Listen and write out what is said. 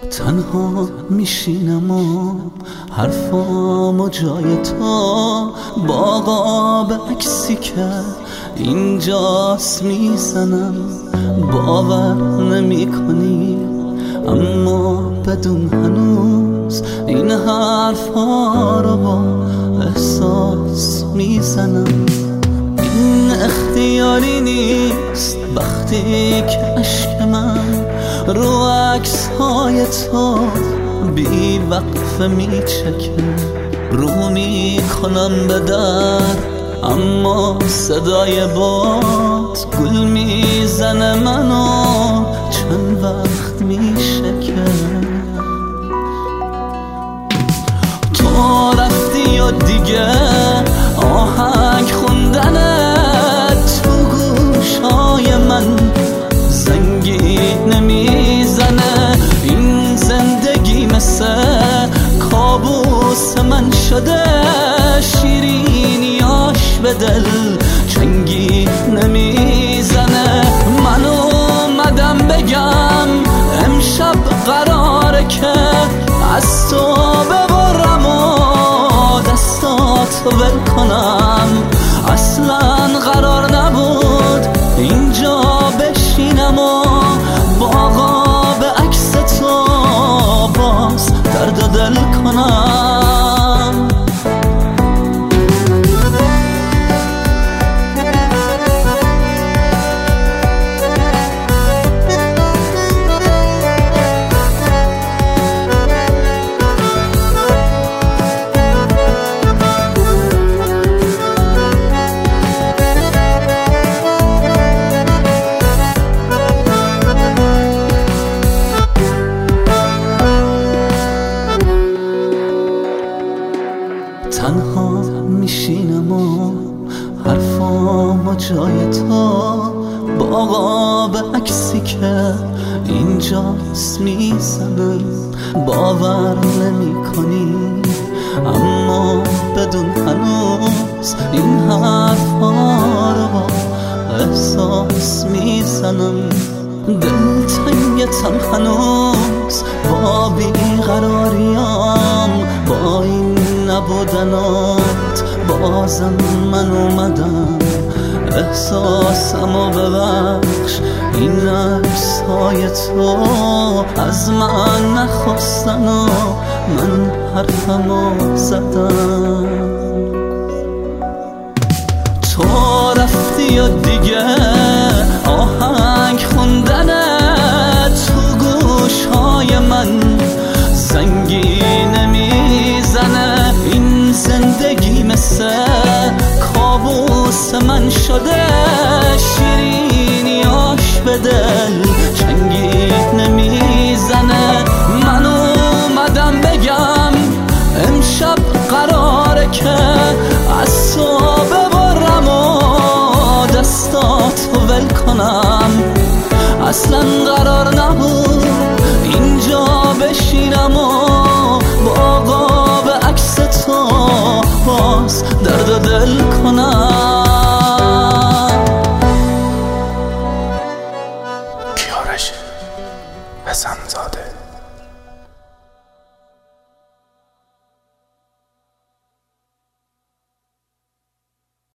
تنها میشینم و حرفامو جای تو باقا به عکسی که اینجاست میزنم. باور نمی کنی اما بدون هنوز این حرفا رو با احساس میزنم. این اختیاری نیست وقتی که عشق من رو عکس‌های تو بی وقفه میچکه. رو میکنم به در اما صدای باد گل میزنه منو چند وقت میشکه. تو رفتی و دیگه آهنگ خوندنت تو گوشای من زنگی نمیزنه. این زندگی مثل کابوس من شده، شیرینیاش به دل چنگی نمیزنه. من اومدم بگم امشب قراره که از تو ببرم و دستاتو ول کنم. اصلا قرار نبود اینجا بشینم و باقا به عکس تو باز درد و دل کنم. تنها میشینم و حرفامو جای تو باقا به عکسی که اینجاست میزنم. باور نمی کنی اما بدون هنوز این حرفا رو با احساس میزنم. دلتنگتم هنوز با بیقراریام، با این نبودنات بازم من اومدم. احساسمو ببخش این عکس‌های تو از من نخواستن و من حرفمو زدم. تو رفتی و دیگه آهنگ خوندنت تو گوش‌های من زنگی نمیزنه. این زندگی مثل کابوس من شده، شیرینیاش به دل چنگی نمیزنه. من اومدم بگم امشب قراره که از تو ببرم و دستاتو ول کنم. اصلا قرار نبود اینجا بشینم و باقا به عکس تو باز درد و دل کنم. کیارش حسن‌زاده